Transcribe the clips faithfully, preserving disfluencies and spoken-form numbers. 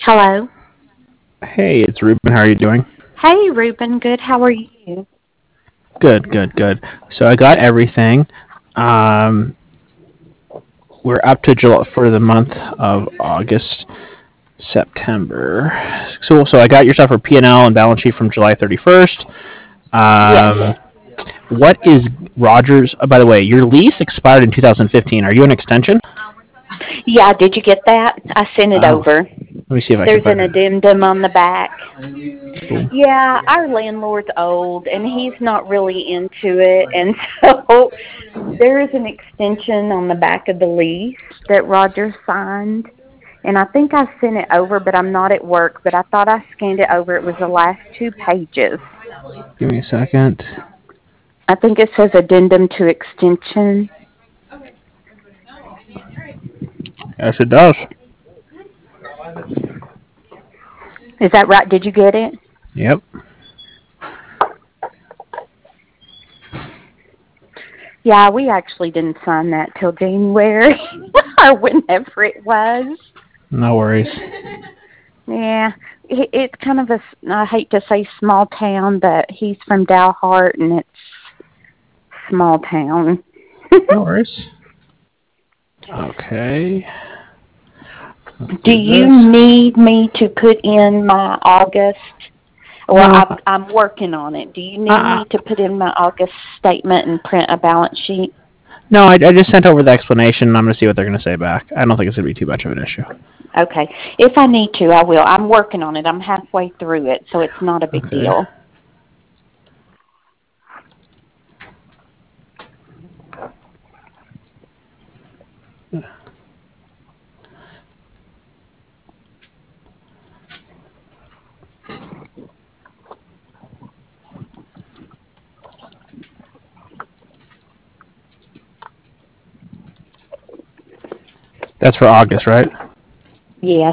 Hello. Hey, it's Ruben. How are you doing? Hey, Ruben. Good. How are you? Good, good, good. So I got everything. Um, we're up to July for the month of August, September. So, so I got your stuff for P and L and balance sheet from July thirty-first. Yes. Um, what is Rogers? Oh, by the way, your lease expired in two thousand fifteen. Are you an extension? Yeah, did you get that? I sent it Oh, over. let me see if I can There's an find it. addendum on the back. Cool. Yeah, our landlord's old and he's not really into it. And so there is an extension on the back of the lease that Roger signed. And I think I sent it over, but I'm not at work. But I thought I scanned it over. It was the last two pages. Give me a second. I think it says addendum to extension. Yes, it does. Is that right? Did you get it? Yep. Yeah, we actually didn't sign that till January or whenever it was. No worries. Yeah, it, it's kind of a, I hate to say small town, but he's from Dalhart and it's small town. No worries. Okay. Let's Do do you this. need me to put in my August? Well, No. I'm, I'm working on it. Do you need Uh, me to put in my August statement and print a balance sheet? No, I, I just sent over the explanation, and I'm going to see what they're going to say back. I don't think it's going to be too much of an issue. Okay. If I need to, I will. I'm working on it. I'm halfway through it, so it's not a big Okay. deal. That's for August, right? Yes.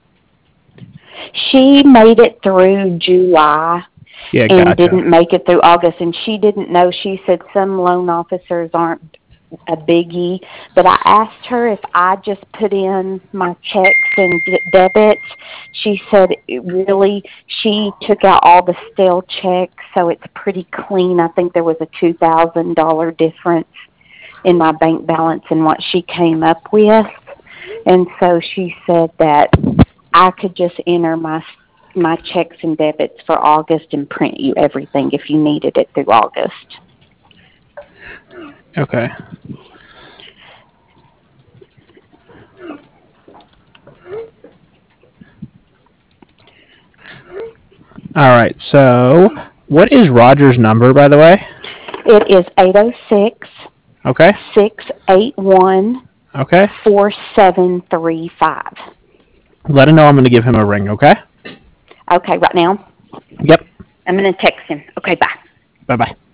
She made it through July Yeah, and gotcha. didn't make it through August, and she didn't know. She said some loan officers aren't a biggie, but I asked her if I just put in my checks and d- debits. She said it really, she took out all the stale checks, so it's pretty clean. I think there was a two thousand dollars difference in my bank balance and what she came up with. And so she said that I could just enter my my checks and debits for August and print you everything if you needed it through August. Okay. All right. So, what is Roger's number, by the way? It is eight oh six, Okay. six eight one, Okay. four seven three five. Let him know I'm going to give him a ring. Okay. Okay, right now? Yep. I'm going to text him. Okay, bye. Bye bye.